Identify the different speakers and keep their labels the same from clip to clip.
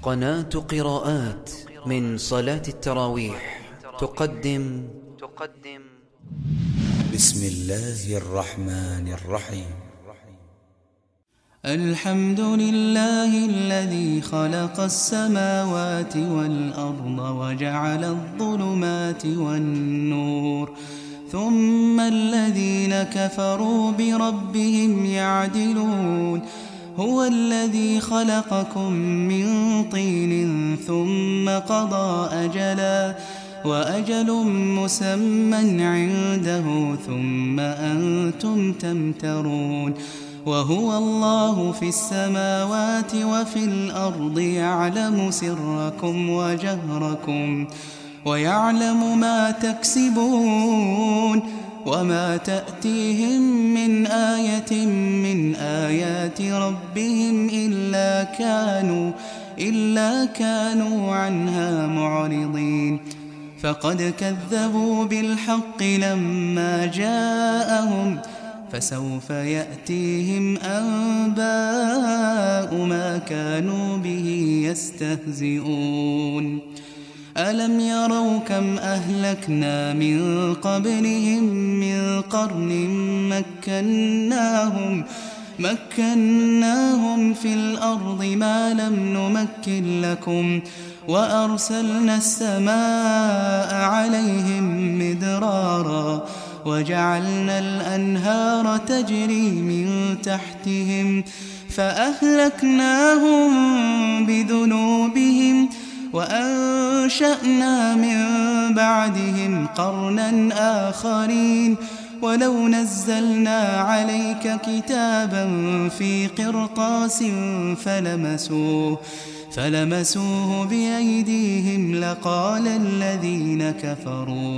Speaker 1: قناة قراءات من صلاة التراويح تقدم
Speaker 2: بسم الله الرحمن الرحيم.
Speaker 3: الحمد لله الذي خلق السماوات والأرض وجعل الظلمات والنور، ثم الذين كفروا بربهم يعدلون. هو الذي خلقكم من طين ثم قضى أجلا وأجل مسمى عنده ثم أنتم تمترون. وهو الله في السماوات وفي الأرض يعلم سركم وجهركم ويعلم ما تكسبون، وما تأتيهم من آية من آيات ربهم إلا كانوا عنها معرضين. فقد كذبوا بالحق لما جاءهم، فسوف يأتيهم أنباء ما كانوا به يستهزئون. ألم يروا كم أهلكنا من قبلهم من قرن مكناهم في الأرض ما لم نمكن لكم، وأرسلنا السماء عليهم مدرارا وجعلنا الأنهار تجري من تحتهم فأهلكناهم بذنوبهم وأنشأنا من بعدهم قرنا آخرين. ولو نزلنا عليك كتابا في قرطاس فلمسوه بأيديهم لقال الذين كفروا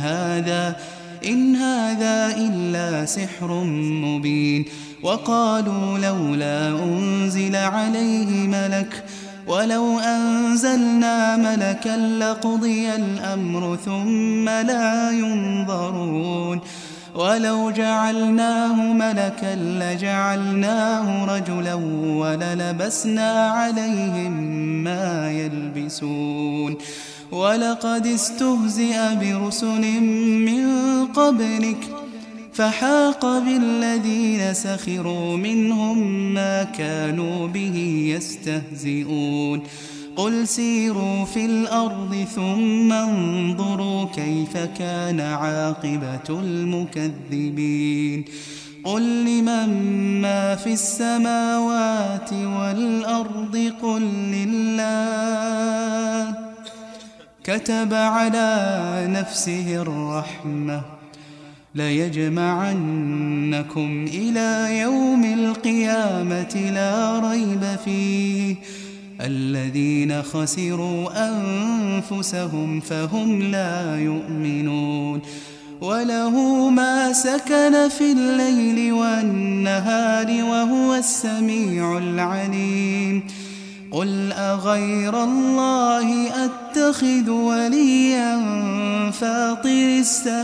Speaker 3: إن هذا إلا سحر مبين. وقالوا لولا أنزل عليه ملك، ولو أنزلنا ملكا لقضي الأمر ثم لا ينظرون. ولو جعلناه ملكا لجعلناه رجلا وللبسنا عليهم ما يلبسون. ولقد استهزئ برسل من قبلك فحاق بالذين سخروا منهم ما كانوا به يستهزئون. قل سيروا في الأرض ثم انظروا كيف كان عاقبة المكذبين. قل لمن ما في السماوات والأرض قل لله، كتب على نفسه الرحمة ليجمعنكم إلى يوم القيامة لا ريب فيه. الذين خسروا أنفسهم فهم لا يؤمنون. وله ما سكن في الليل والنهار وهو السميع العليم. قل أغير الله أتخذ وليا فاطر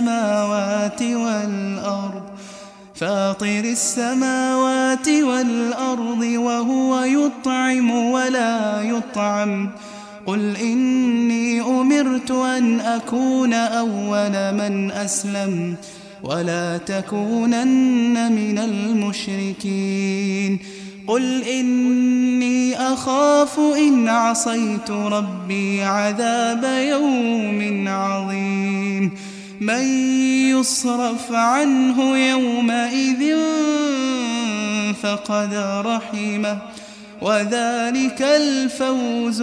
Speaker 3: السماوات والأرض وهو يطعم ولا يطعم. قل إني أمرت أن أكون أول من أسلم ولا تكونن من المشركين. قل إني أخاف إن عصيت ربي عذاب يوم عظيم. من يصرف عنه يومئذ فقد رحمه وذلك الفوز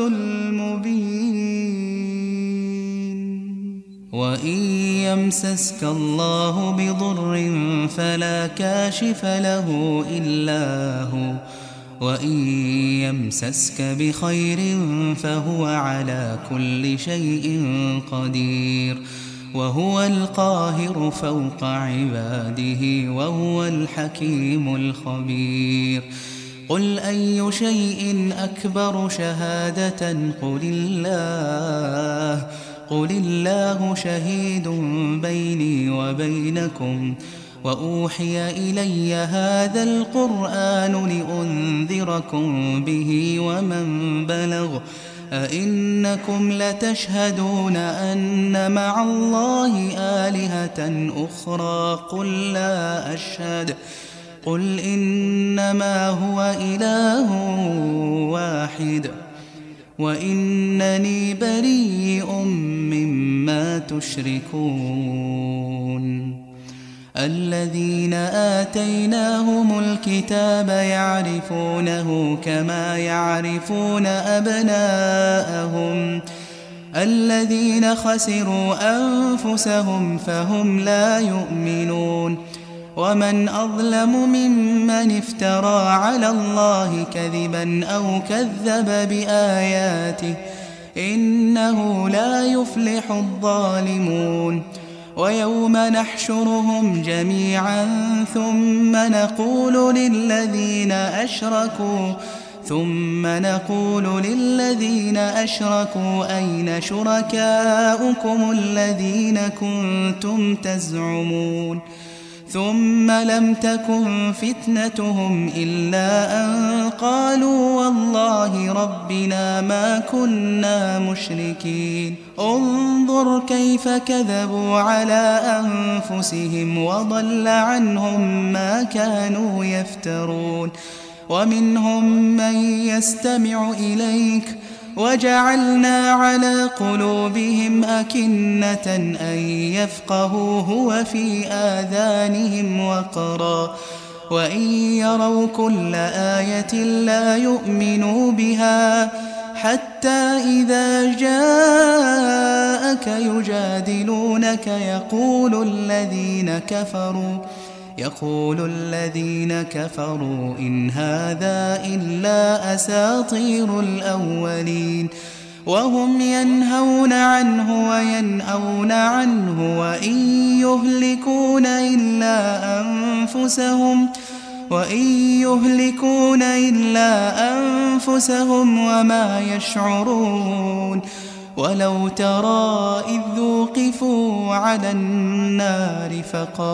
Speaker 3: المبين. وإن يمسسك الله بضر فلا كاشف له إلا هو، وإن يمسسك بخير فهو على كل شيء قدير. وهو القاهر فوق عباده وهو الحكيم الخبير. قل أي شيء أكبر شهادة قل الله شهيد بيني وبينكم وأوحي إلي هذا القرآن لأنذركم به ومن بلغ أئنكم لتشهدون أن مع الله آلهة أخرى قل لا أشهد قل إنما هو إله واحد وإنني بريء مما تشركون الذين آتيناهم الكتاب يعرفونه كما يعرفون أبناءهم الذين خسروا أنفسهم فهم لا يؤمنون ومن أظلم ممن افترى على الله كذبا أو كذب بآياته إنه لا يفلح الظالمون ويوم نحشرهم جميعا ثم نقول للذين أشركوا أين شركاؤكم الذين كنتم تزعمون ثم لم تكن فتنتهم إلا أن قالوا والله ربنا ما كنا مشركين انظر كيف كذبوا على أنفسهم وضل عنهم ما كانوا يفترون ومنهم من يستمع إليك وجعلنا على قلوبهم أكنة أن يفقهوه وفي آذانهم وقرا وإن يروا كل آية لا يؤمنوا بها حتى إذا جاءك يجادلونك يقول الذين كفروا إن هذا إلا أساطير الأولين وهم ينهون عنه وينأون عنه وإن يهلكون إلا أنفسهم وما يشعرون ولو ترى إذ وقفوا على النار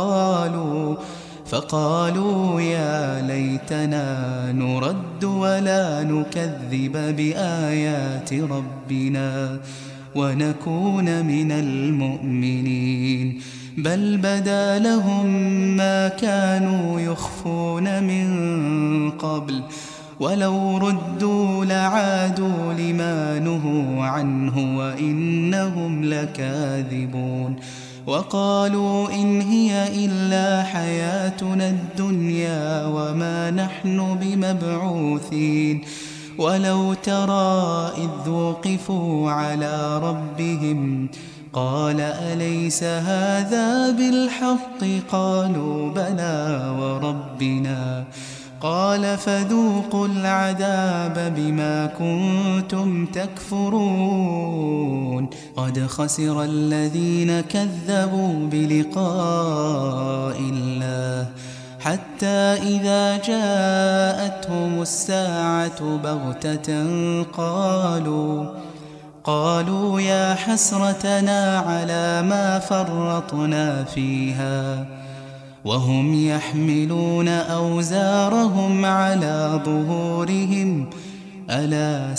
Speaker 3: فقالوا يا ليتنا نرد ولا نكذب بآيات ربنا ونكون من المؤمنين بل بدا لهم ما كانوا يخفون من قبل ولو ردوا لعادوا لما نهوا عنه وإنهم لكاذبون وقالوا إن هي إلا حياتنا الدنيا وما نحن بمبعوثين ولو ترى إذ وقفوا على ربهم قال أليس هذا بالحق قالوا بلى وربنا قال فذوقوا العذاب بما كنتم تكفرون قد خسر الذين كذبوا بلقاء الله حتى إذا جاءتهم الساعة بغتة قالوا يا حسرتنا على ما فرطنا فيها وهم يحملون أوزارهم على ظهورهم ألا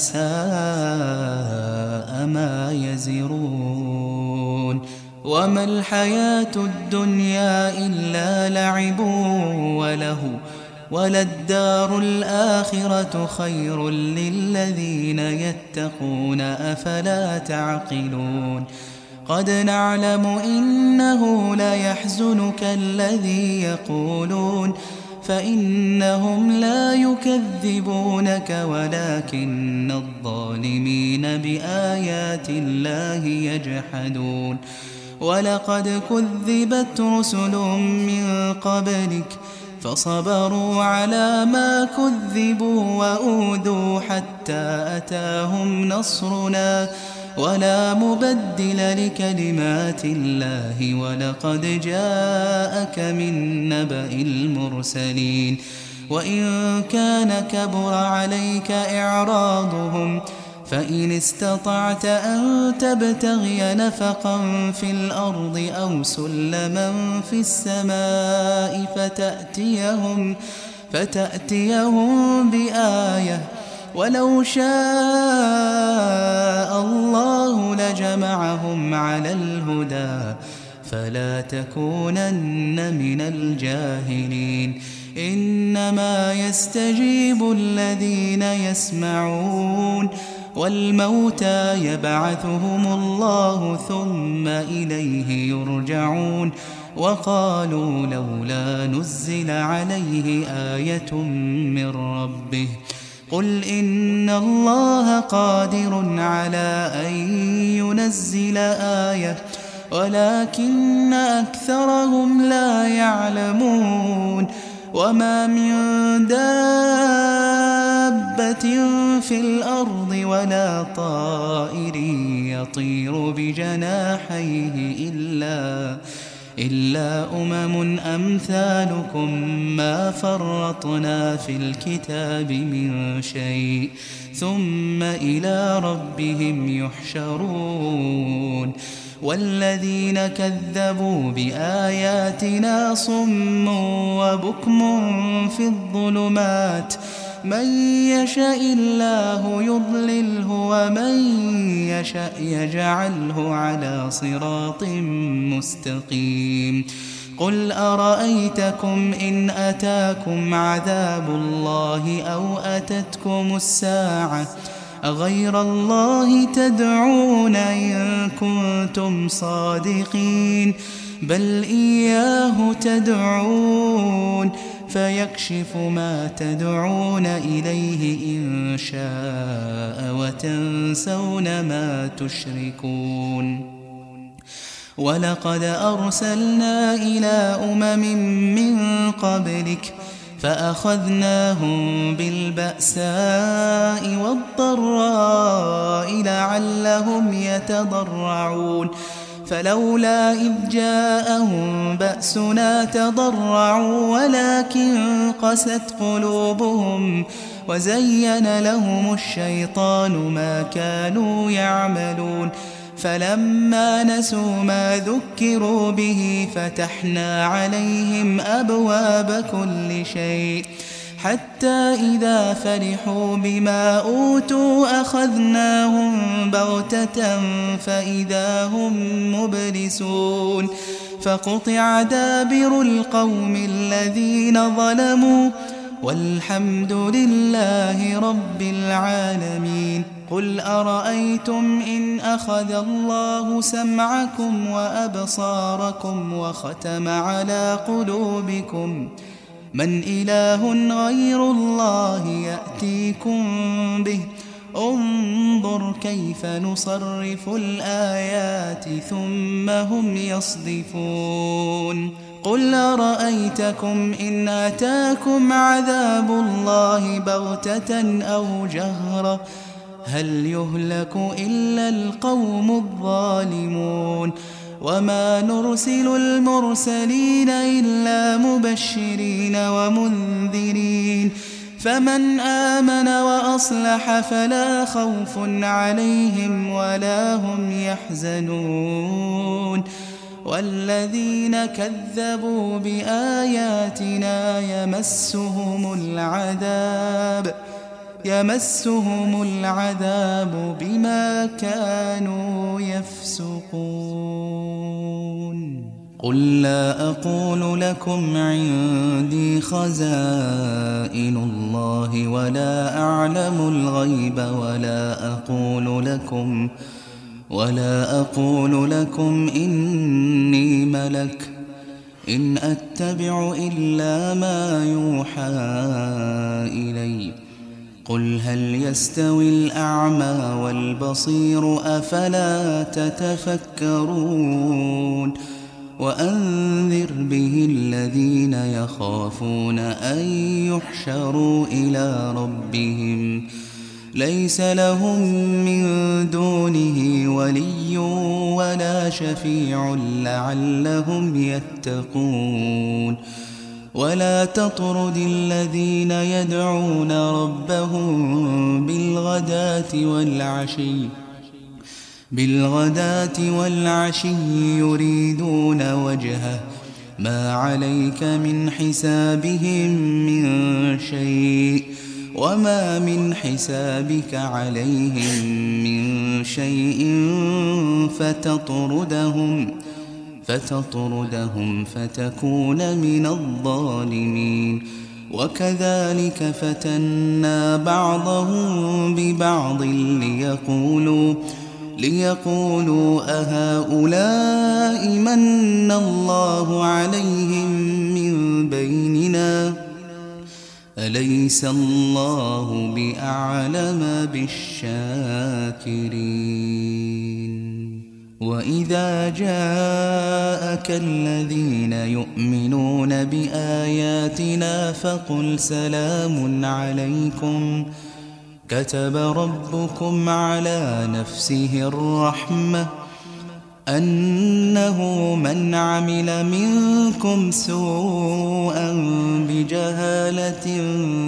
Speaker 3: ساء ما يزرون وما الحياة الدنيا إلا لعب وله وللدار الآخرة خير للذين يتقون أفلا تعقلون قد نعلم إنه ليحزنك الذي يقولون فإنهم لا يكذبونك ولكن الظالمين بآيات الله يجحدون ولقد كذبت رسل من قبلك فصبروا على ما كذبوا وأوذوا حتى أتاهم نصرنا ولا مبدل لكلمات الله ولقد جاءك من نبأ المرسلين وإن كان كبر عليك إعراضهم فإن استطعت أن تبتغي نفقا في الأرض أو سلما في السماء فتأتيهم بآية ولو شاء الله لجمعهم على الهدى فلا تكونن من الجاهلين إنما يستجيب الذين يسمعون والموتى يبعثهم الله ثم إليه يرجعون وقالوا لولا نزل عليه آية من ربه قل إن الله قادر على أن ينزل آية ولكن أكثرهم لا يعلمون وما من دابة في الأرض ولا طائر يطير بجناحيه إلا أمم أمثالكم ما فرطنا في الكتاب من شيء ثم إلى ربهم يحشرون والذين كذبوا بآياتنا صم وبكم في الظلمات من يشاء الله يضلله ومن يشاء يجعله على صراط مستقيم قل أرأيتكم إن أتاكم عذاب الله أو أتتكم الساعة أغير الله تدعون إن كنتم صادقين بل إياه تدعون فيكشف ما تدعون إليه إن شاء وتنسون ما تشركون ولقد أرسلنا إلى أمم من قبلك فأخذناهم بالبأساء والضراء لعلهم يتضرعون فلولا إذ جاءهم بأسنا تضرعوا ولكن قست قلوبهم وزين لهم الشيطان ما كانوا يعملون فلما نسوا ما ذكروا به فتحنا عليهم أبواب كل شيء حتى إذا فرحوا بما أوتوا أخذناهم بغتة فإذا هم مبلسون فقطع دابر القوم الذين ظلموا والحمد لله رب العالمين قل أرأيتم إن أخذ الله سمعكم وأبصاركم وختم على قلوبكم من إله غير الله يأتيكم به انظر كيف نصرف الآيات ثم هم يصدفون قل أرأيتكم إن أتاكم عذاب الله بغتة أو جهرة هل يهلك إلا القوم الظالمون وما نرسل المرسلين إلا مبشرين ومنذرين فمن آمن وأصلح فلا خوف عليهم ولا هم يحزنون والذين كذبوا بآياتنا يمسهم العذاب بما كانوا يفسقون قل لا أقول لكم عندي خزائن الله ولا أعلم الغيب ولا أقول لكم إني ملك إن أتبع إلا ما يوحى إلي قل هل يستوي الأعمى والبصير أفلا تتفكرون وأنذر به الذين يخافون أن يحشروا إلى ربهم ليس لهم من دونه ولي ولا شفيع لعلهم يتقون ولا تطرد الذين يدعون ربهم بالغداة والعشي يريدون وجهه ما عليك من حسابهم من شيء وما من حسابك عليهم من شيء فتطردهم فتكون من الظالمين. وكذلك فتنا بعضهم ببعض ليقولوا أهؤلاء من الله عليهم من بيننا أليس الله بأعلم بالشاكرين. وإذا جاءك الذين يؤمنون بآياتنا فقل سلام عليكم كتب ربكم على نفسه الرحمة أنه من عمل منكم سوءا بجهالة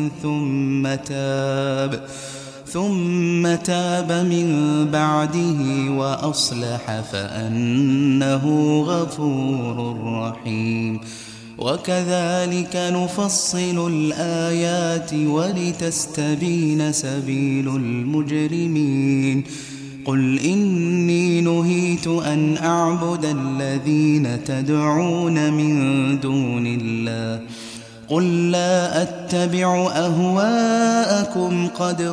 Speaker 3: ثم تاب من بعده وأصلح فأنه غفور رحيم. وكذلك نفصل الآيات ولتستبين سبيل المجرمين. قل إني نهيت أن أعبد الذين تدعون من دون الله قل لا أتبع أهواءكم قد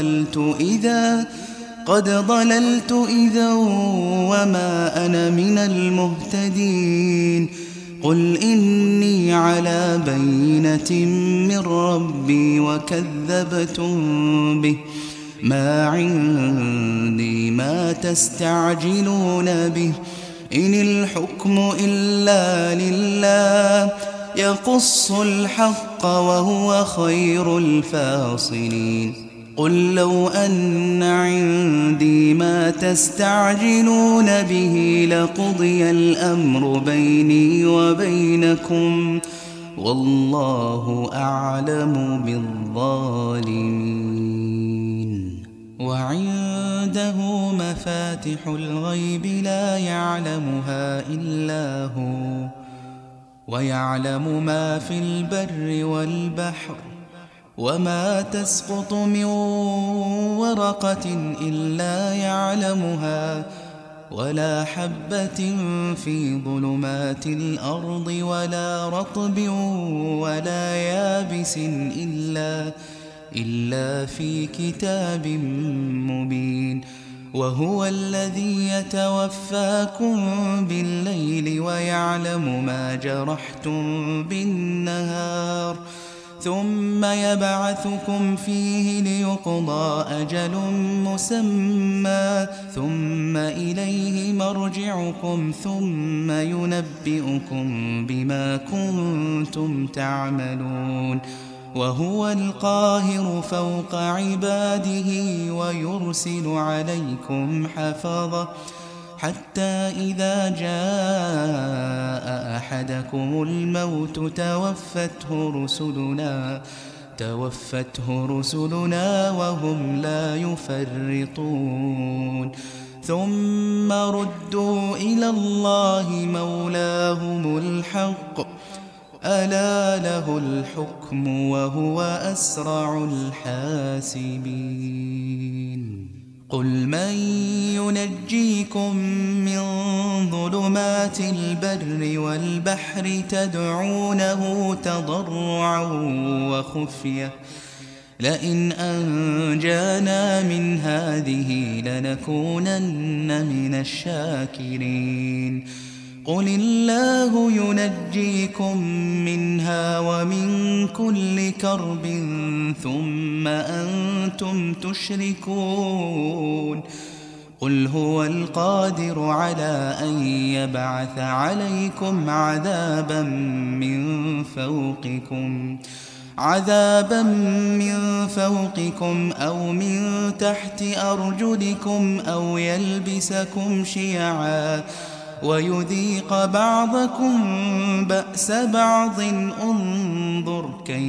Speaker 3: ضللت إذا وما أنا من المهتدين. قل إني على بينة من ربي وكذبتم به ما عندي ما تستعجلون به إن الحكم إلا لله يقص الحق وهو خير الفاصلين. قل لو أن عندي ما تستعجلون به لقضي الأمر بيني وبينكم والله أعلم بالظالمين. وعنده مفاتح الغيب لا يعلمها إلا هو ويعلم ما في البر والبحر وما تسقط من ورقة إلا يعلمها ولا حبة في ظلمات الأرض ولا رطب ولا يابس إلا في كتاب مبين. وهو الذي يتوفاكم بالليل ويعلم ما جرحتم بالنهار ثم يبعثكم فيه ليقضى أجل مسمى ثم إليه مرجعكم ثم ينبئكم بما كنتم تعملون. وهو القاهر فوق عباده ويرسل عليكم حفظة حتى إذا جاء أحدكم الموت توفته رسلنا وهم لا يفرطون. ثم ردوا إلى الله مولاهم الحق ألا له الحكم وهو أسرع الحاسبين. قل من ينجيكم من ظلمات البر والبحر تدعونه تضرعا وخفية لئن أنجانا من هذه لنكونن من الشاكرين. قل الله ينجيكم منها ومن كل كرب ثم أنتم تشركون. قل هو القادر على أن يبعث عليكم عذابا من فوقكم أو من تحت أرجلكم أو يلبسكم شيعا ويذيق بعضكم بأس بعض. انظر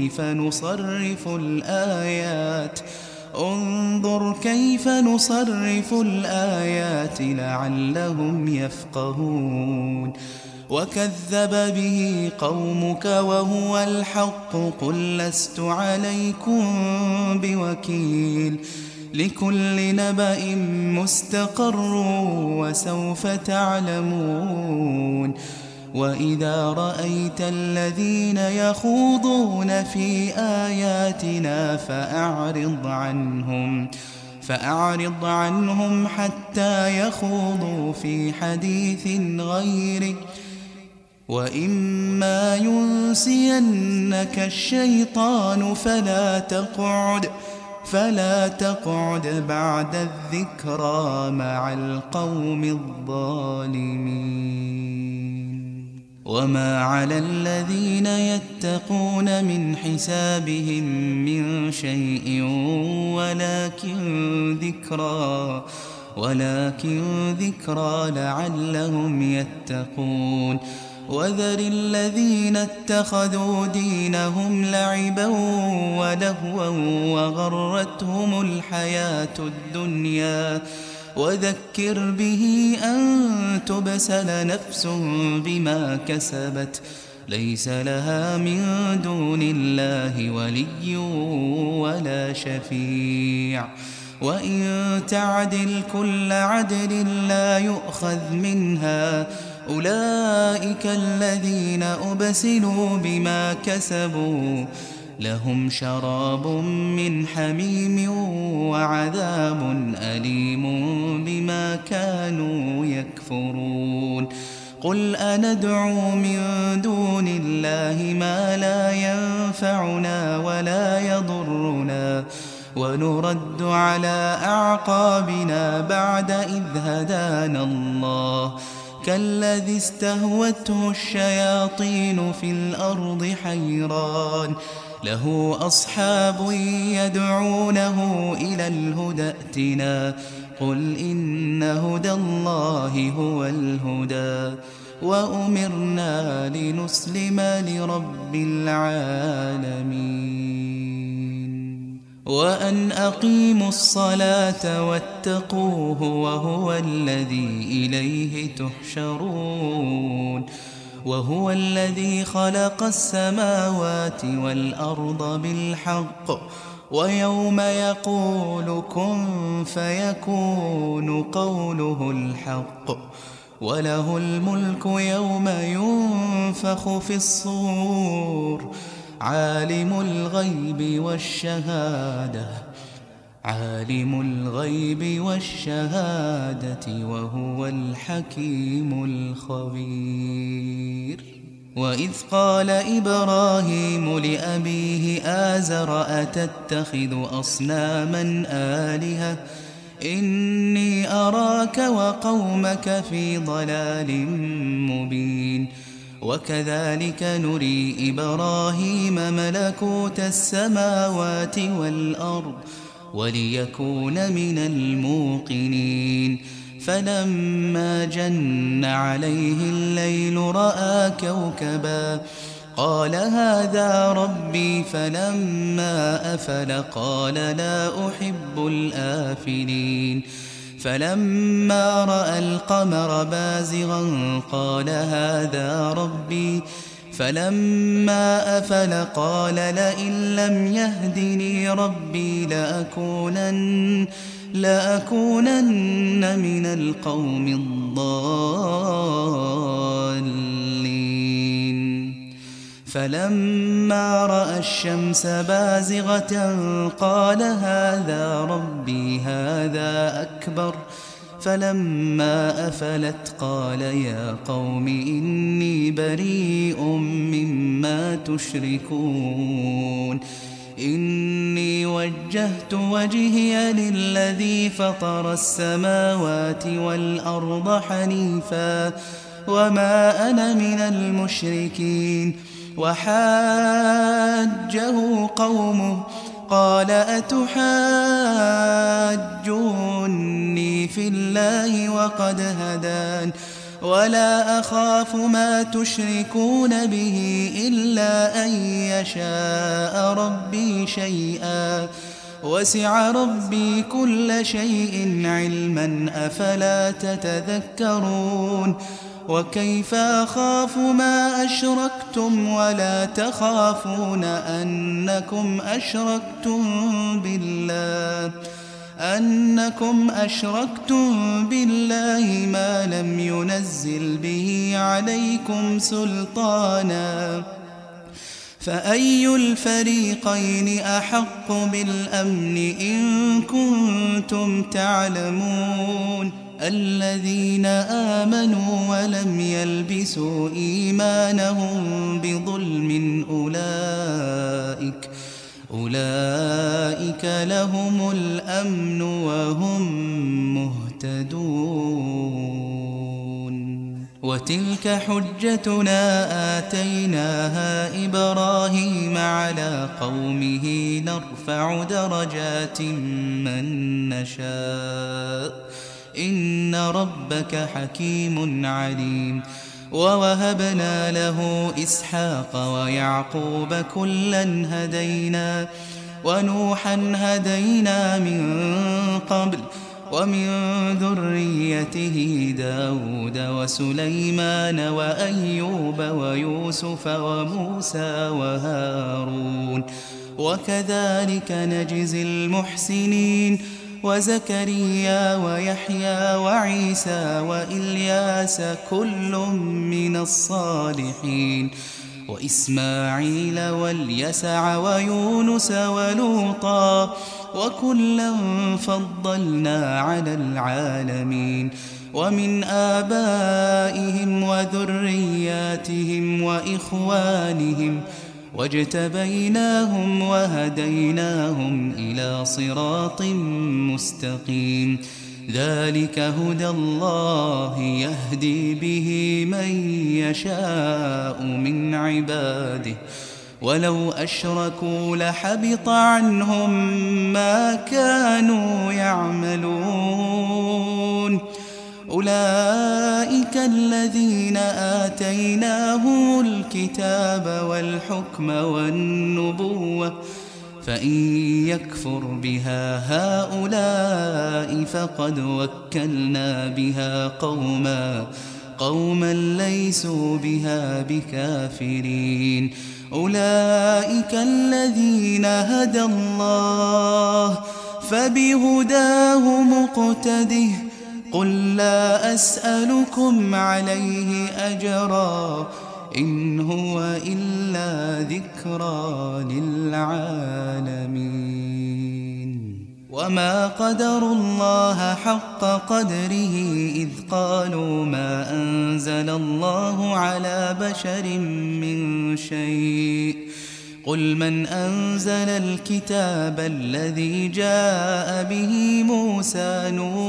Speaker 3: كيف نصرف الآيات لعلهم يفقهون. وكذب به قومك وهو الحق قل لست عليكم بوكيل. لكل نبأ مستقر وسوف تعلمون. وإذا رأيت الذين يخوضون في آياتنا فأعرض عنهم حتى يخوضوا في حديث غيره. وإما ينسينك الشيطان فلا تقعد بعد الذكرى مع القوم الظالمين. وما على الذين يتقون من حسابهم من شيء ولكن ذكرى لعلهم يتقون. وذر الذين اتخذوا دينهم لعبا ولهوا وغرتهم الحياة الدنيا. وذكر به أن تبسل نفس بما كسبت ليس لها من دون الله ولي ولا شفيع. وإن تعدل كل عدل لا يؤخذ منها. أولئك الذين أبسلوا بما كسبوا لهم شراب من حميم وعذاب أليم بما كانوا يكفرون. قل أندعو من دون الله ما لا ينفعنا ولا يضرنا ونرد على أعقابنا بعد إذ هدانا الله كالذي استهوته الشياطين في الأرض حيران له أصحاب يدعونه إلى الهدى ائتنا قل إن هدى الله هو الهدى وأمرنا لنسلم لرب العالمين. وأن أقيموا الصلاة واتقوه وهو الذي إليه تحشرون. وهو الذي خلق السماوات والأرض بالحق ويوم يقول كن فيكون قوله الحق وله الملك يوم ينفخ في الصور عالم الغيب والشهادة وهو الحكيم الخبير. وإذ قال إبراهيم لأبيه آزر أتتخذ أصناما آلهة إني أراك وقومك في ضلال مبين. وكذلك نري إبراهيم ملكوت السماوات والأرض وليكون من الموقنين. فلما جن عليه الليل رأى كوكبا قال هذا ربي فلما أفل قال لا أحب الآفلين. فلما رأى القمر بازغا قال هذا ربي فلما أفل قال لئن لم يهدني ربي لأكونن من القوم الضالين. فلما رأى الشمس بازغة قال هذا ربي هذا أكبر. فلما أفلت قال يا قوم إني بريء مما تشركون. إني وجهت وجهي للذي فطر السماوات والأرض حنيفا وما أنا من المشركين. وحاجه قومه قال أتحاجوني في الله ولا أخاف ما تشركون به إلا أن يشاء ربي شيئا وسع ربي كل شيء علما أفلا تتذكرون وكيف أخاف ما أشركتم ولا تخافون أنكم أشركتم بالله ما لم ينزل به عليكم سلطانا فأي الفريقين أحق بالأمن إن كنتم تعلمون الذين آمنوا ولم يلبسوا إيمانهم بظلم أولئك لهم الأمن وهم مهتدون وتلك حجتنا آتيناها إبراهيم على قومه نرفع درجات من نشاء إن ربك حكيم عليم ووهبنا له إسحاق ويعقوب كلا هدينا ونوحا هدينا من قبل ومن ذريته داود وسليمان وأيوب ويوسف وموسى وهارون وكذلك نجزي المحسنين وزكريا ويحيى وعيسى وإلياس كل من الصالحين وإسماعيل واليسع ويونس ولوطا وكلا فضلنا على العالمين ومن آبائهم وذرياتهم وإخوانهم واجتبيناهم وهديناهم إلى صراط مستقيم ذلك هدى الله يهدي به من يشاء من عباده ولو أشركوا لحبط عنهم ما كانوا يعملون أولئك الذين آتيناهم الكتاب والحكم والنبوة فإن يكفر بها هؤلاء فقد وكلنا بها قوما ليسوا بها بكافرين أولئك الذين هدى الله فبهداه مقتده قل لا أسألكم عليه أجرا إن هو إلا ذكرى للعالمين وما قدروا الله حق قدره إذ قالوا ما أنزل الله على بشر من شيء قل من أنزل الكتاب الذي جاء به موسى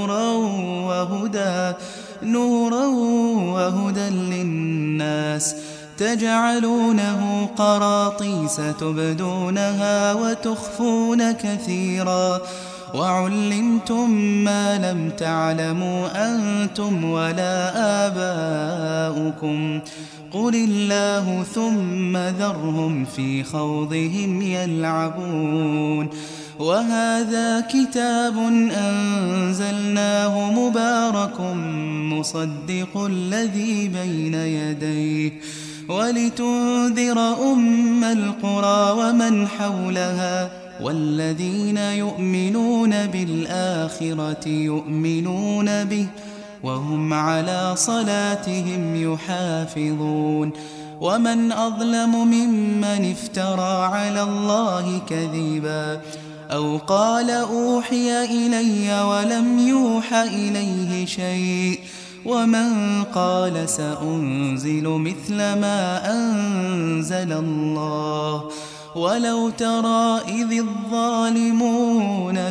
Speaker 3: نورا وهدى للناس تجعلونه قراطيس تبدونها وتخفون كثيرا وعلمتم ما لم تعلموا أنتم ولا آباؤكم قل الله ثم ذرهم في خوضهم يلعبون وهذا كتاب أنزلناه مبارك مصدق الذي بين يديه ولتنذر أم القرى ومن حولها والذين يؤمنون بالآخرة يؤمنون به وهم على صلاتهم يحافظون ومن أظلم ممن افترى على الله كذبا أو قال أوحي إلي ولم يوح إليه شيء ومن قال سأنزل مثل ما أنزل الله ولو ترى إذ الظالمون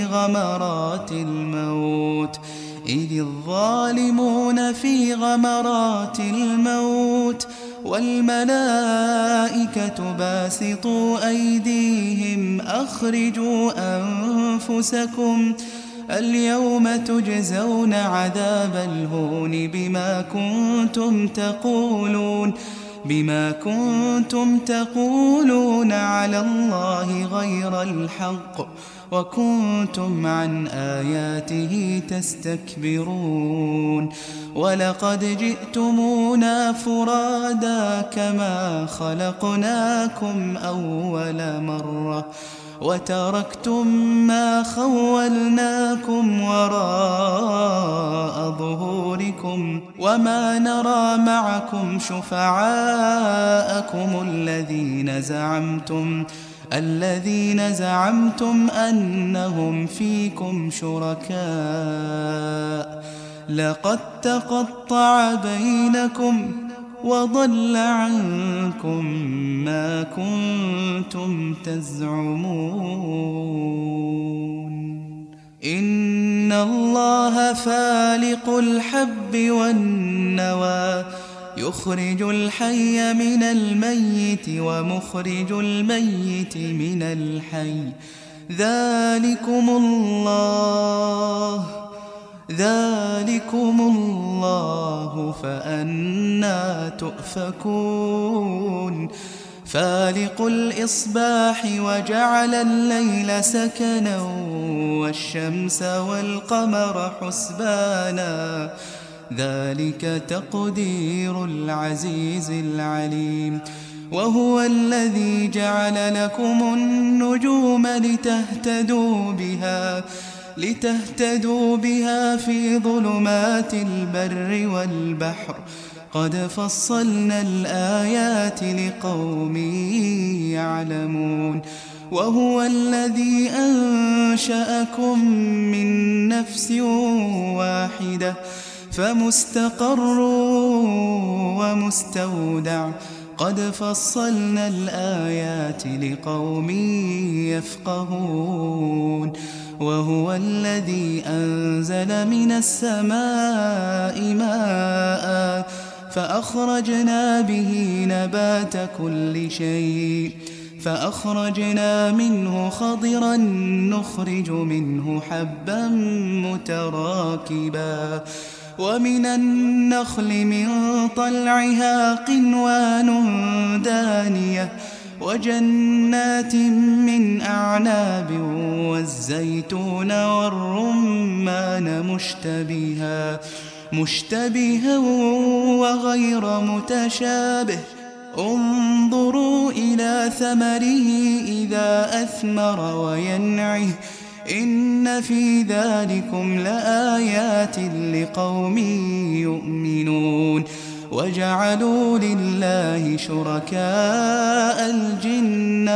Speaker 3: في غمرات الموت والملائكة باسطوا أيديهم أخرجوا اليوم تجزون عذاب الهون بما كنتم تقولون على الله غير الحق وكنتم عن آياته تستكبرون. ولقد جئتمونا فرادا كما خلقناكم أول مرة وتركتم ما خولناكم وراء ظهوركم وما نرى معكم شفعاءكم الذين زعمتم أنهم فيكم شركاء. لقد تقطع بينكم وضل عنكم ما كنتم تزعمون. إن الله فالق الحب والنوى يخرج الحي من الميت ومخرج الميت من الحي ذلكم الله فأنى تؤفكون. فالق الإصباح وجعل الليل سكنا والشمس والقمر حسبانا ذلك تقدير العزيز العليم. وهو الذي جعل لكم النجوم لتهتدوا بها في ظلمات البر والبحر قد فصلنا الآيات لقوم يعلمون. وهو الذي أنشأكم من نفس واحدة فمستقر ومستودع قد فصلنا الآيات لقوم يفقهون. وهو الذي أنزل من السماء ماء فأخرجنا به نبات كل شيء فأخرجنا منه خضرا نخرج منه حبا متراكبا ومن النخل من طلعها قنوان دانية وجنات من أعناب والزيتون والرمان مشتبها وغير متشابه انظروا إلى ثمره إذا أثمر وينعه إن في ذلكم لآيات لقوم يؤمنون. وجعلوا لله شركاء الجن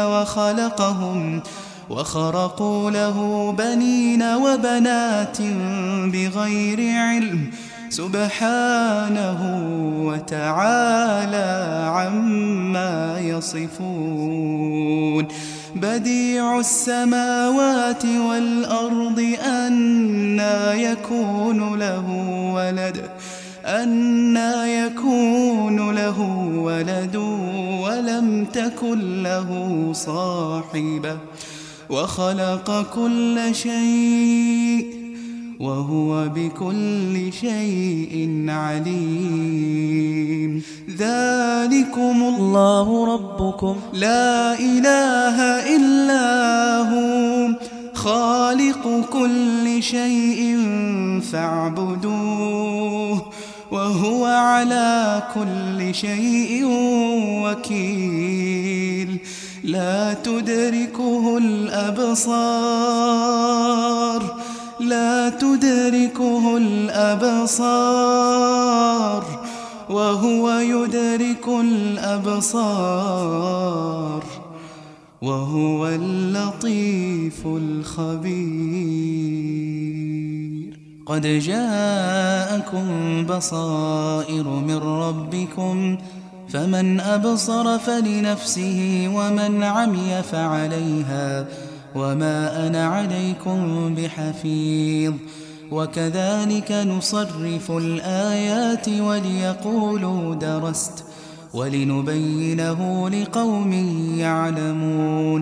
Speaker 3: وخرقوا له بنين وبنات بغير علم سبحانه وتعالى عما يصفون. بديع السماوات والأرض أنى يكون له ولد ولم تكن له صاحبة وخلق كل شيء وهو بكل شيء عليم. ذلكم الله ربكم لا إله إلا هو خالق كل شيء فاعبدوه وهو على كل شيء وكيل. لا تدركه الأبصار وهو يدرك الأبصار وهو اللطيف الخبير. قد جاءكم بصائر من ربكم فمن أبصر فلنفسه ومن عمي فعليها وما أنا عليكم بحفيظ. وكذلك نصرف الآيات وليقولوا درست ولنبينه لقوم يعلمون.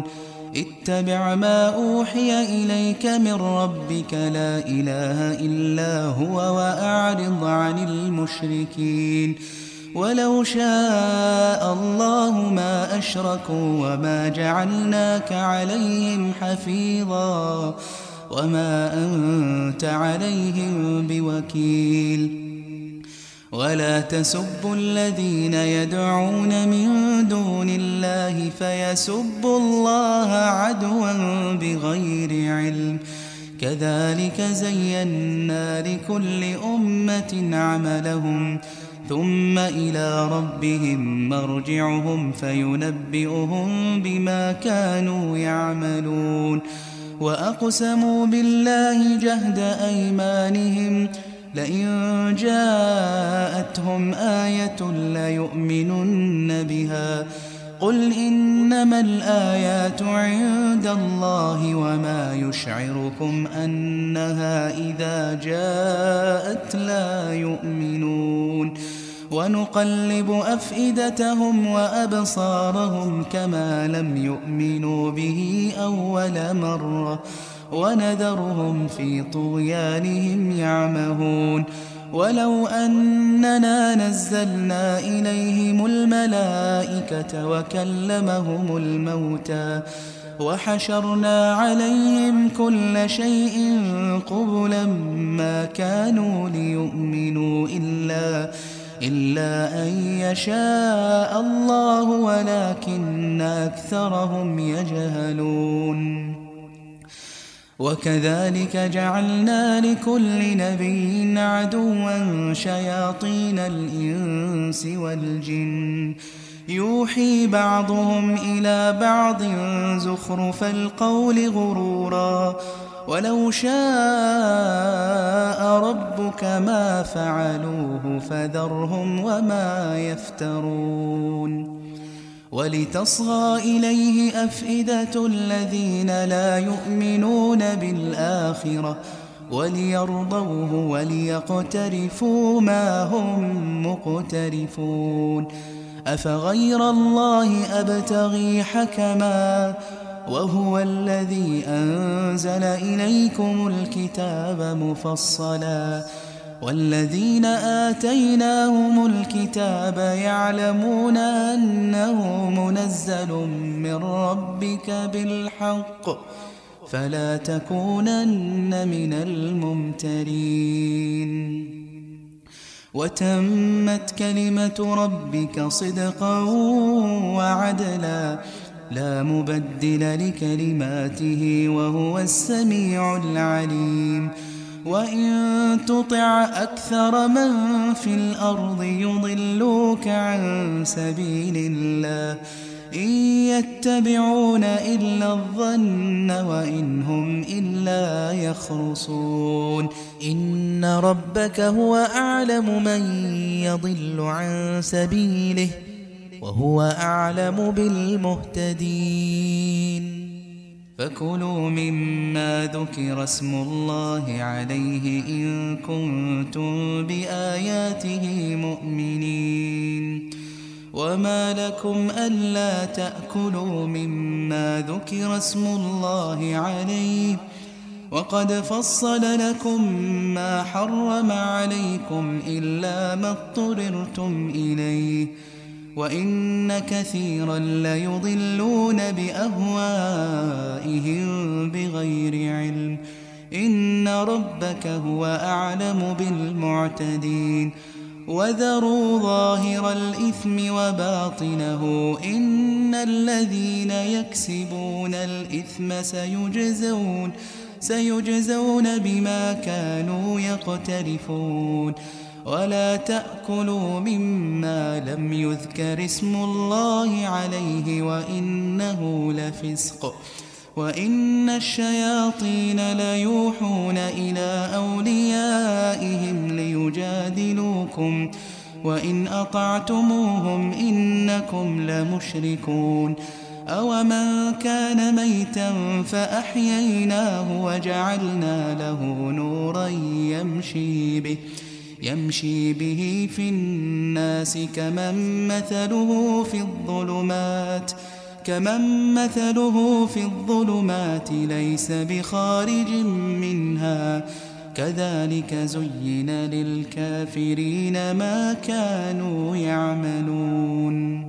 Speaker 3: اتبع ما أوحي إليك من ربك لا إله إلا هو وأعرض عن المشركين ولو شاء الله ما أشركوا وما جعلناك عليهم حفيظا وما أنت عليهم بوكيل ولا تسبوا الذين يدعون من دون الله فيسبوا الله عدوا بغير علم كذلك زينا لكل أمة عملهم ثم إلى ربهم مرجعهم فينبئهم بما كانوا يعملون وأقسموا بالله جهد أيمانهم لئن جاءتهم آية ليؤمنن بها قل إنما الآيات عند الله وما يشعركم أنها إذا جاءت لا يؤمنون ونقلب أفئدتهم وأبصارهم كما لم يؤمنوا به أول مرة ونذرهم في طغيانهم يعمهون ولو أننا نزلنا إليهم الملائكة وكلمهم الموتى وحشرنا عليهم كل شيء قبلا ما كانوا ليؤمنوا إلا أن يشاء الله ولكن أكثرهم يجهلون وكذلك جعلنا لكل نبي عدوا شياطين الإنس والجن يوحي بعضهم إلى بعض زخرف القول غرورا ولو شاء ربك ما فعلوه فذرهم وما يفترون ولتصغى إليه أفئدة الذين لا يؤمنون بالآخرة وليرضوه وليقترفوا ما هم مقترفون أفغير الله أبتغي حكما وهو الذي أنزل إليكم الكتاب مفصلا والذين آتيناهم الكتاب يعلمون أنه منزل من ربك بالحق فلا تكونن من الممترين وتمت كلمة ربك صدقا وعدلا لا مبدل لكلماته وهو السميع العليم وإن تطع أكثر من في الأرض يضلوك عن سبيل الله إن يتبعون إلا الظن وإن هم إلا يخرصون إن ربك هو أعلم من يضل عن سبيله وهو أعلم بالمهتدين فكلوا مما ذكر اسم الله عليه إن كنتم بآياته مؤمنين وما لكم ألا تأكلوا مما ذكر اسم الله عليه وقد فصل لكم ما حرم عليكم إلا ما اضطررتم إليه وإن كثيرا ليضلون بأهوائهم بغير علم إن ربك هو أعلم بالمعتدين وذروا ظاهر الإثم وباطنه إن الذين يكسبون الإثم سيجزون بما كانوا يقترفون ولا تأكلوا مما لم يذكر اسم الله عليه وإنه لفسق وإن الشياطين ليوحون إلى أوليائهم ليجادلوكم وإن أطعتموهم إنكم لمشركون أومن كان ميتا فأحييناه وجعلنا له نورا يمشي به في الناس كمن مثله في الظلمات كمن مثله في الظلمات ليس بخارج منها كذلك زين للكافرين ما كانوا يعملون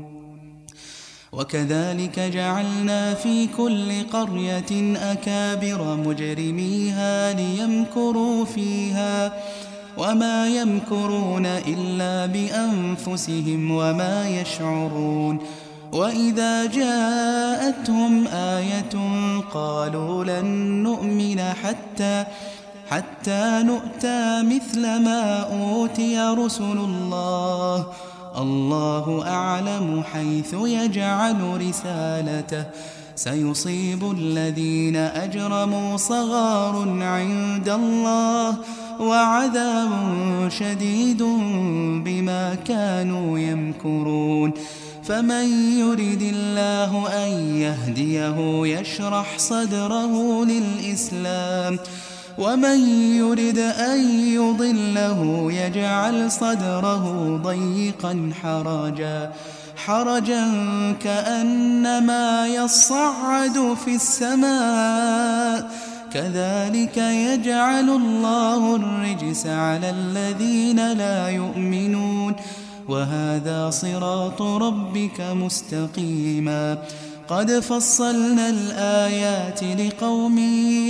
Speaker 3: وكذلك جعلنا في كل قرية أكابر مجرميها ليمكروا فيها وما يمكرون إلا بأنفسهم وما يشعرون وإذا جاءتهم آية قالوا لن نؤمن حتى نؤتى مثل ما أوتي رسل الله الله أعلم حيث يجعل رسالته سيصيب الذين أجرموا صغار عند الله وعذاب شديد بما كانوا يمكرون فمن يرد الله أن يهديه يشرح صدره للإسلام ومن يرد أن يضله يجعل صدره ضيقا حرجا كأنما يصعد في السماء كذلك يجعل الله الرجس على الذين لا يؤمنون وهذا صراط ربك مستقيما قد فصلنا الآيات لقوم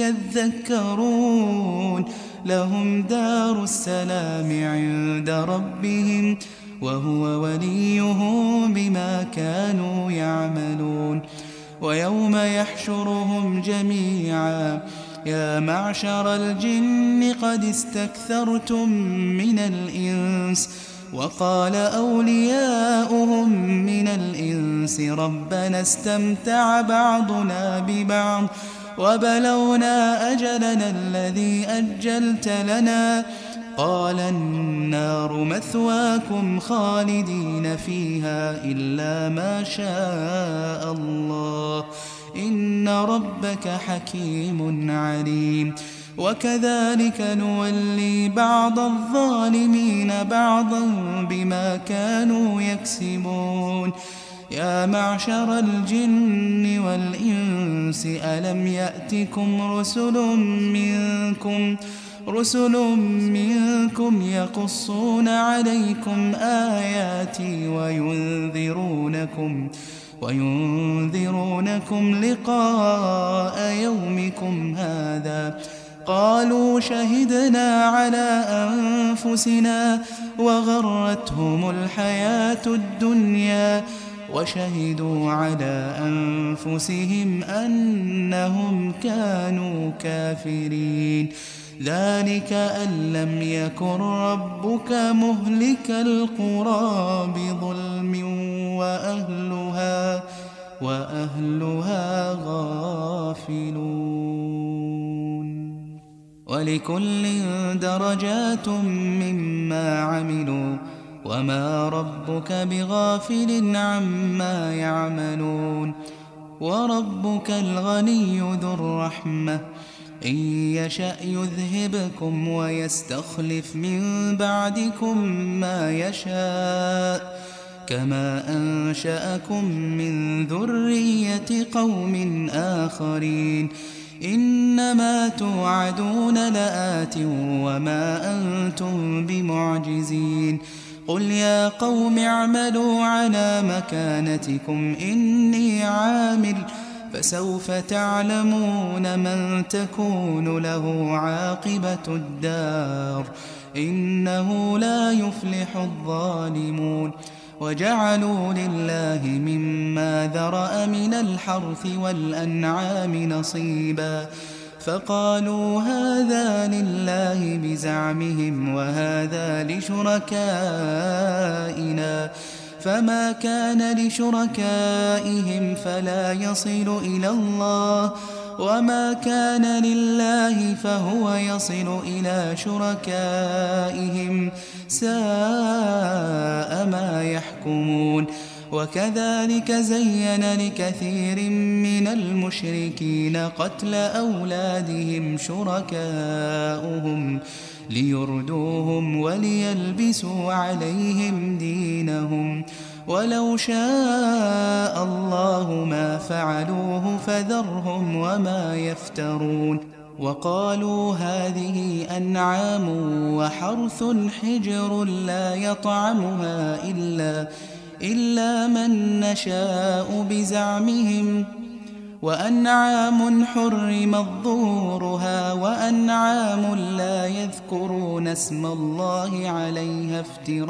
Speaker 3: يذكرون لهم دار السلام عند ربهم وهو وليهم بما كانوا يعملون ويوم يحشرهم جميعا يا معشر الجن قد استكثرتم من الإنس وقال أولياؤهم من الإنس ربنا استمتع بعضنا ببعض وبلغنا أجلنا الذي أجلت لنا قال النار مثواكم خالدين فيها إلا ما شاء الله إن ربك حكيم عليم وكذلك نولي بعض الظالمين بعضا بما كانوا يكسبون يا معشر الجن والإنس ألم يأتكم رسل منكم يقصون عليكم آياتي وينذرونكم لقاء يومكم هذا قالوا شهدنا على أنفسنا وغرتهم الحياة الدنيا وشهدوا على أنفسهم أنهم كانوا كافرين ذلك أن لم يكن ربك مهلك القرى بظلم وأهلها غافلون ولكل درجات مما عملوا وما ربك بغافل عما يعملون وربك الغني ذو الرحمة إن يشأ يذهبكم ويستخلف من بعدكم ما يشاء كما أنشأكم من ذرية قوم آخرين إنما توعدون لآت وما أنتم بمعجزين قل يا قوم اعملوا على مكانتكم إني عامل فسوف تعلمون من تكون له عاقبة الدار إنه لا يفلح الظالمون وجعلوا لله مما ذرأ من الحرث والأنعام نصيبا فقالوا هذا لله بزعمهم وهذا لشركائنا فما كان لشركائهم فلا يصل إلى الله وما كان لله فهو يصل إلى شركائهم ساء ما يحكمون وكذلك زين لكثير من المشركين قتل أولادهم شركاؤهم ليردوهم وليلبسوا عليهم دينهم ولو شاء الله ما فعلوه فذرهم وما يفترون وقالوا هذه أنعام وحرث حجر لا يطعمها إلا من نشاء بزعمهم وأنعام حرمت ظهورها وأنعام لا يذكرون اسم الله عليها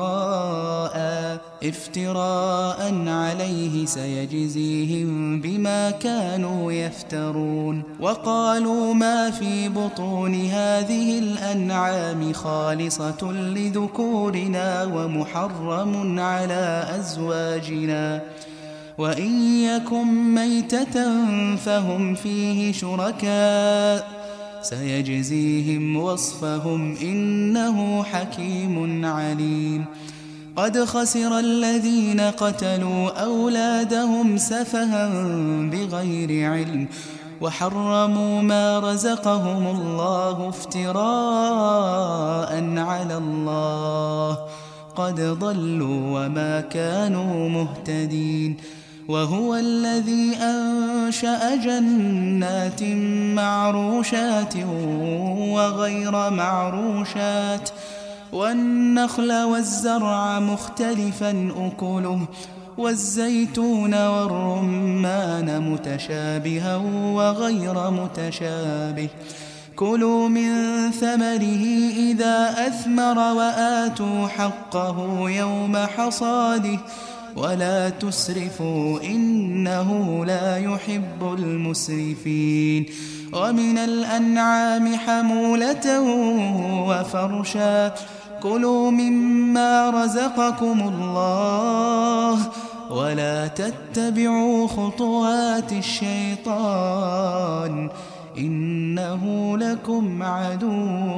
Speaker 3: افتراء عليه سيجزيهم بما كانوا يفترون وقالوا ما في بطون هذه الأنعام خالصة لذكورنا ومحرم على أزواجنا وإن يكن ميتة فهم فيه شركاء سيجزيهم وصفهم إنه حكيم عليم قد خسر الذين قتلوا أولادهم سفها بغير علم وحرموا ما رزقهم الله افتراء على الله قد ضلوا وما كانوا مهتدين وهو الذي أنشأ جنات معروشات وغير معروشات والنخل والزرع مختلفا أكله والزيتون والرمان متشابها وغير متشابه كلوا من ثمره إذا أثمر وآتوا حقه يوم حصاده ولا تسرفوا إنه لا يحب المسرفين ومن الأنعام حمولة وفرشا كلوا مما رزقكم الله ولا تتبعوا خطوات الشيطان إنه لكم عدو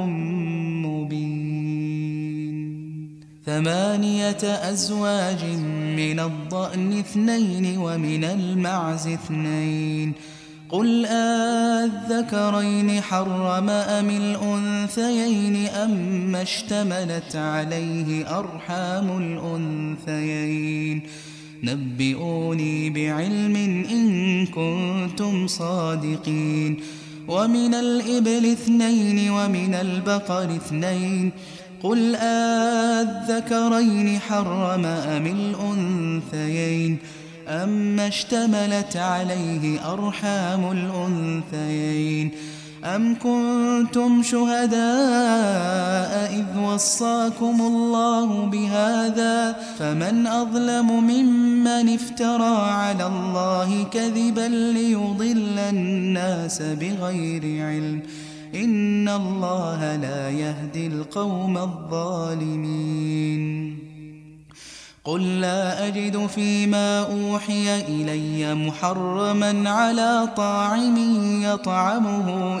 Speaker 3: مبين 8 أزواج من الضأن 2 ومن المعز 2 قل أذكرين حرم أم الأنثيين أما اشتملت عليه أرحام الأنثيين نبئوني بعلم إن كنتم صادقين ومن الإبل 2 ومن البقر 2 قل أذكرين حرم أم الأنثيين أما اشتملت عليه أرحام الأنثيين أم كنتم شهداء إذ وصاكم الله بهذا فمن أظلم ممن افترى على الله كذبا ليضل الناس بغير علم إن الله لا يهدي القوم الظالمين قل لا أجد فيما أوحي إلي محرما على طاعم يطعمه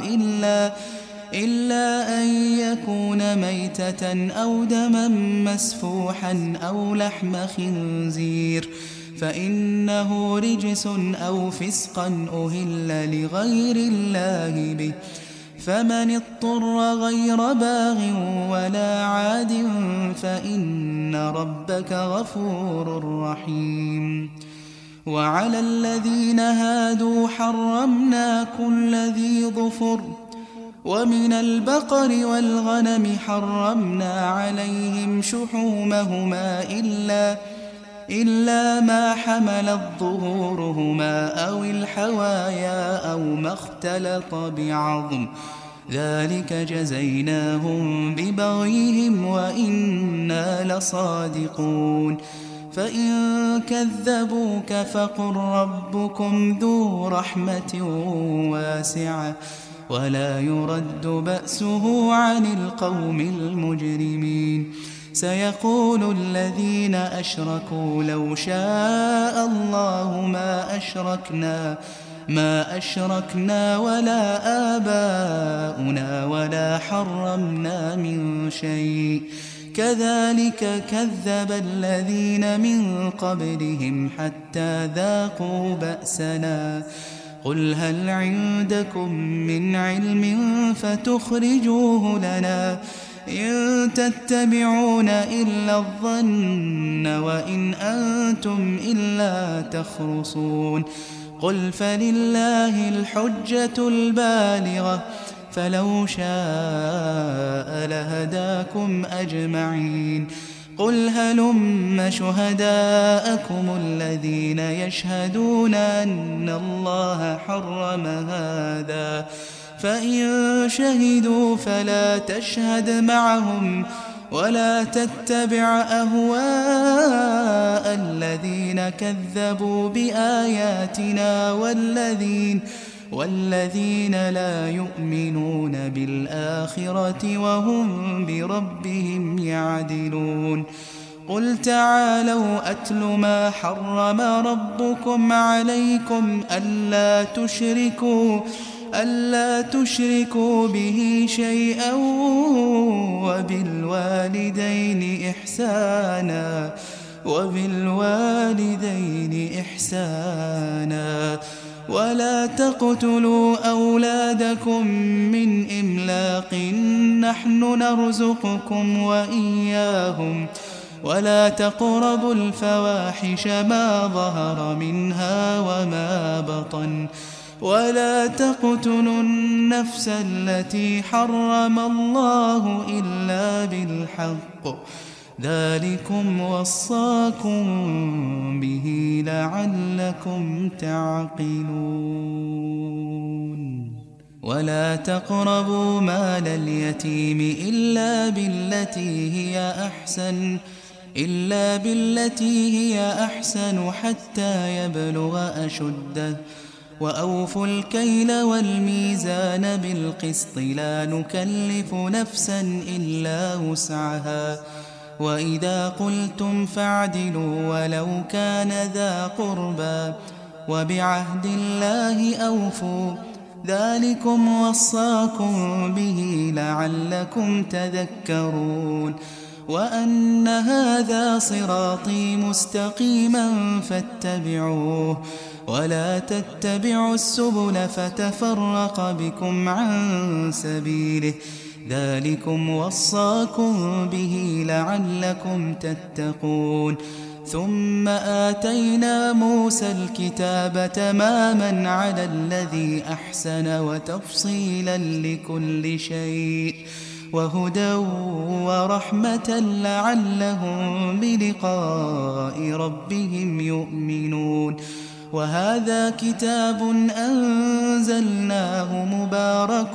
Speaker 3: إلا أن يكون ميتة أو دما مسفوحا أو لحم خنزير فإنه رجس أو فسقا أهل لغير الله به فمن اضطر غير باغ ولا عاد فإن ربك غفور رحيم وعلى الذين هادوا حرمنا كل ذي ظفر ومن البقر والغنم حرمنا عليهم شحومهما إلا ما حملت ظهورهما أو الحوايا أو ما اختلط بعظم ذلك جزيناهم ببغيهم وإنا لصادقون فإن كذبوك فقل ربكم ذو رحمة واسعة ولا يرد بأسه عن القوم المجرمين سيقول الذين أشركوا لو شاء الله ما أشركنا ولا آباؤنا ولا حرمنا من شيء كذلك كذب الذين من قبلهم حتى ذاقوا بأسنا قل هل عندكم من علم فتخرجوه لنا إن تتبعون إلا الظن وإن أنتم إلا تخرصون قل فلله الحجة البالغة فلو شاء لهداكم أجمعين قل هلم شهداءكم الذين يشهدون أن الله حرم هذا فإن شهدوا فلا تشهد معهم ولا تتبع أهواء الذين كذبوا بآياتنا والذين لا يؤمنون بالآخرة وهم بربهم يعدلون قل تعالوا أتل ما حرم ربكم عليكم ألا تشركوا به شيئا وبالوالدين إحسانا ولا تقتلوا أولادكم من إملاق نحن نرزقكم وإياهم ولا تقربوا الفواحش ما ظهر منها وما بطن ولا تقتلوا النفس التي حرم الله إلا بالحق ذلكم وصاكم به لعلكم تعقلون ولا تقربوا مال اليتيم إلا بالتي هي أحسن حتى يبلغ أشده وأوفوا الكيل والميزان بالقسط لا نكلف نفسا إلا وسعها وإذا قلتم فاعدلوا ولو كان ذا قربى وبعهد الله أوفوا ذلكم وصاكم به لعلكم تذكرون وأن هذا صراطي مستقيما فاتبعوه ولا تتبعوا السبل فتفرق بكم عن سبيله ذلكم وصاكم به لعلكم تتقون ثم آتينا موسى الكتاب تماما على الذي أحسن وتفصيلا لكل شيء وهدى ورحمة لعلهم بلقاء ربهم يؤمنون وهذا كتاب أنزلناه مبارك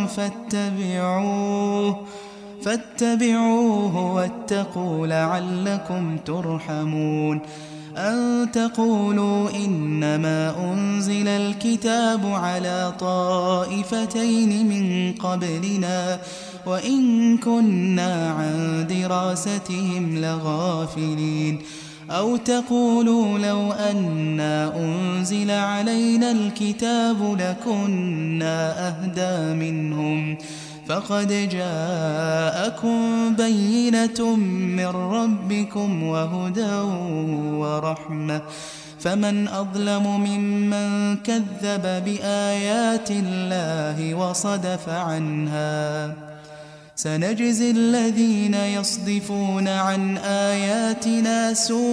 Speaker 3: فاتبعوه واتقوا لعلكم ترحمون أن تقولوا إنما أنزل الكتاب على طائفتين من قبلنا وإن كنا عن دراستهم لغافلين أو تقولوا لو أنا أنزل علينا الكتاب لكنا أهدى منهم فقد جاءكم بينة من ربكم وهدى ورحمة فمن أظلم ممن كذب بآيات الله وصدف عنها سنجزي الذين يصدفون عن آياتنا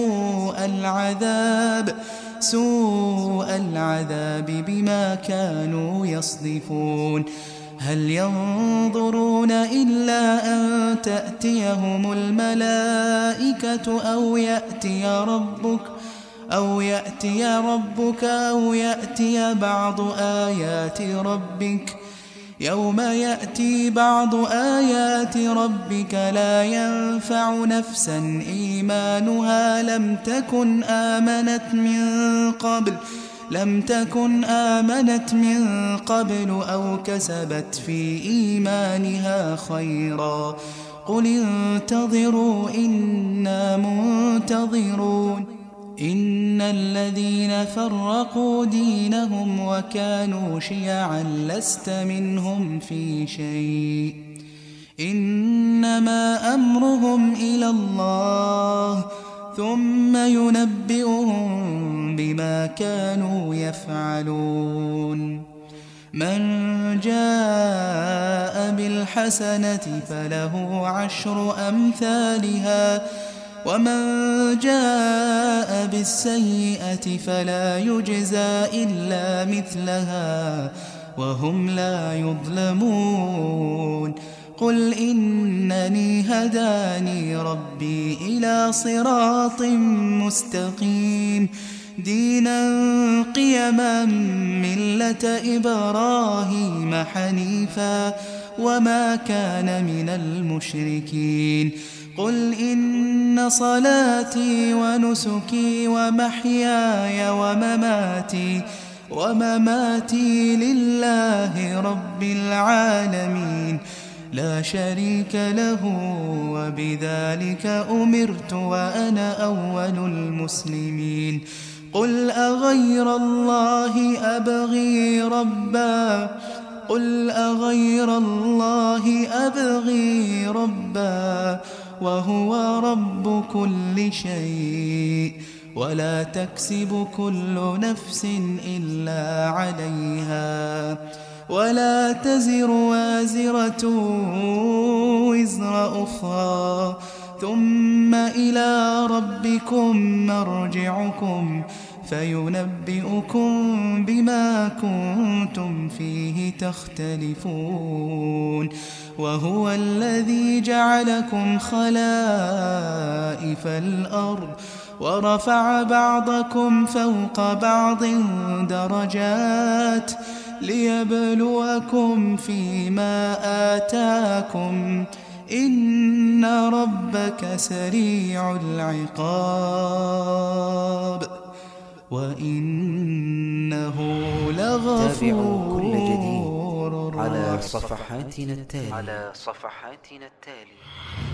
Speaker 3: سوء العذاب بما كانوا يصدفون هل ينظرون إلا أن تأتيهم الملائكة أو يأتي ربك أو يأتي بعض آيات ربك يوم يأتي بعض آيات ربك لا ينفع نفسا إيمانها لم تكن آمنت من قبل أو كسبت في إيمانها خيرا قل انتظروا إنا منتظرون إن الذين فرقوا دينهم وكانوا شيعا لست منهم في شيء إنما أمرهم إلى الله ثم ينبئهم بما كانوا يفعلون من جاء بالحسنة فله 10 أمثالها ومن جاء بالسيئة فلا يجزى إلا مثلها وهم لا يظلمون قل إنني هداني ربي إلى صراط مستقيم دينا قيما ملة إبراهيم حنيفا وما كان من المشركين قل إن صلاتي ونسكي ومحياي ومماتي لله رب العالمين لا شريك له وبذلك أمرت وأنا أول المسلمين قل أغير الله أبغي ربا وهو رب كل شيء ولا تكسب كل نفس إلا عليها ولا تزر وازرة وزر أخرى ثم إلى ربكم مرجعكم فينبئكم بما كنتم فيه تختلفون وهو الذي جعلكم خلائف الأرض ورفع بعضكم فوق بعض درجات ليبلوكم فيما آتاكم إن ربك سريع العقاب وإنه
Speaker 1: تابعوا كل جديد
Speaker 3: لغفور
Speaker 1: على
Speaker 3: رحيم.
Speaker 1: صفحاتنا التالية